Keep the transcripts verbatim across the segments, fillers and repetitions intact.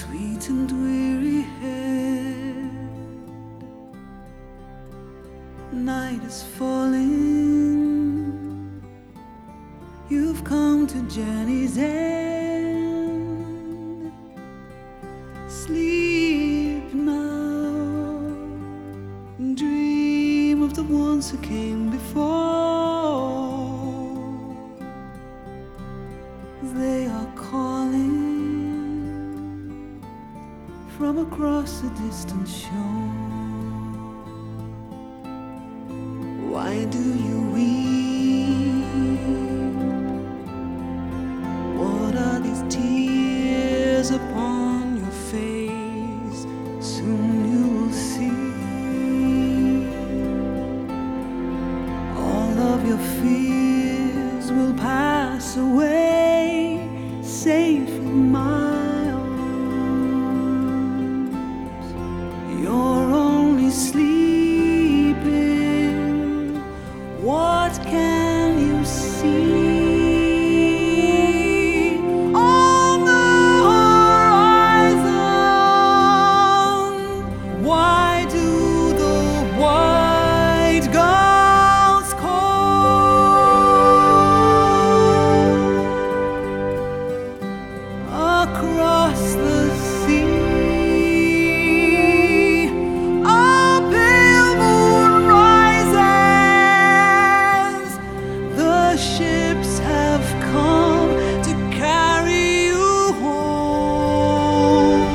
sweet and weary head. Night is falling, you've come to journey's end. Sleep now, dream of the ones who came before. They are calling from across a distant shore. Why do you weep? What are these tears upon your face? Soon you will see all of your fears will pass away, safe in my arms. You're only sleeping. What can you see? On the horizon, why do the white gulls call? Across the sea, a pale moon rises. The ships have come to carry you home.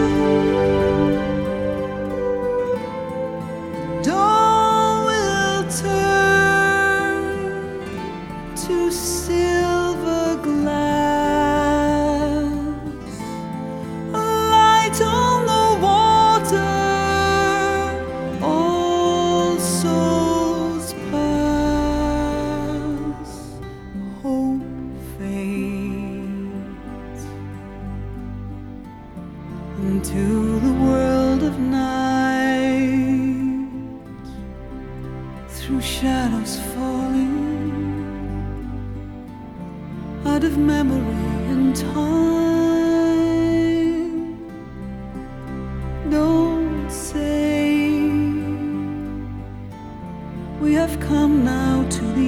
Dawn will turn to silver glass, a light on the water. All souls pass, hope fades into the world of night. Through shadows falling out of memory and time. Don't say we have come now to the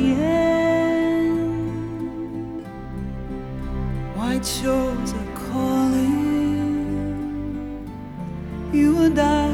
end. White shores are calling, you and I